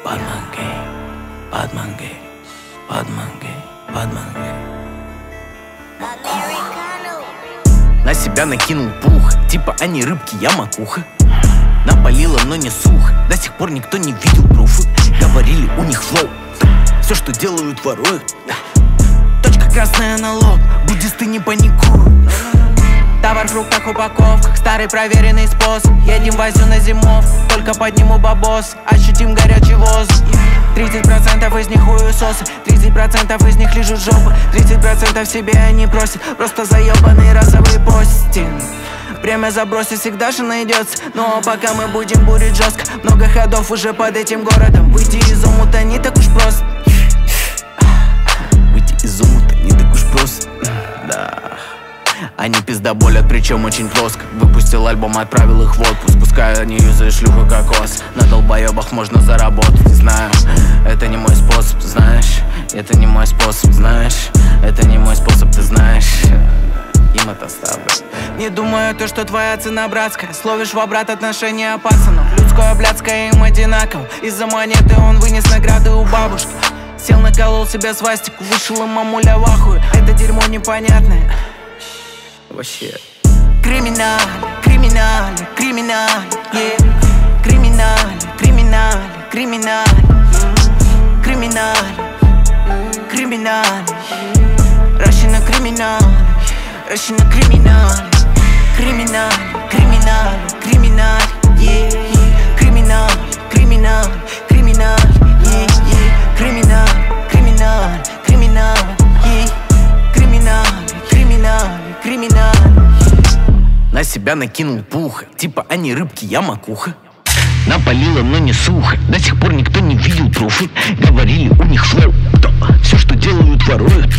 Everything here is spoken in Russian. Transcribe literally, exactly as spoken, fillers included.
Batman Gang, Batman Gang, Batman Gang, Batman Gang. На себя накинул пух, типа они рыбки, я макуха. Напалило, но не сухо, до сих пор никто не видел пруфы. Говорили, у них флоу, все, что делают, воруют. Точка красная на лоб, буддисты не паникуют. Товар в руках, упаковках, старый проверенный способ. Едем возю на зимов, только подниму бабос. Ощутим горячий воздух. Тридцать процентов из них хуесосы, тридцать процентов из них лижут жопы, тридцать процентов себе они просят, просто заебанный разовый постинг. Время забросить всегда же найдется, но пока мы будем бурить жестко. Много ходов уже под этим городом. Выйти из омута не так уж просто. Выйти из омута не так уж просто. Да. Они пиздоболят, причем очень плоско. Выпустил альбом, отправил их в отпуск. Пускай они юзают шлюху кокос. На долбоебах можно заработать. Не знаю, это не мой способ, знаешь. Это не мой способ, знаешь. Это не мой способ, ты знаешь. Им это ставлю. Не думаю, то, что твоя цена братская. Словишь в обрат отношения пацанов. Людское, блядское им одинаково. Из-за монеты он вынес награды у бабушки. Сел, наколол себе свастику. Вышел им мамуля в ахуе. Это дерьмо непонятное. Вообще. Криминаль, криминаль, криминаль, yeah. Криминаль, криминаль, криминаль, криминаль, криминаль. Рощина криминаль, Рощина криминаль, криминаль, криминаль, криминаль, yeah. Криминаль, криминаль, криминаль, yeah, yeah. Криминаль, криминаль, криминаль, yeah. Криминаль, криминаль, криминаль. На себя накинул пуха, типа они рыбки, я макуха. Напалило, но не сухо, до сих пор никто не видел пруфы. Говорили, у них флоу, все, что делают, воруют.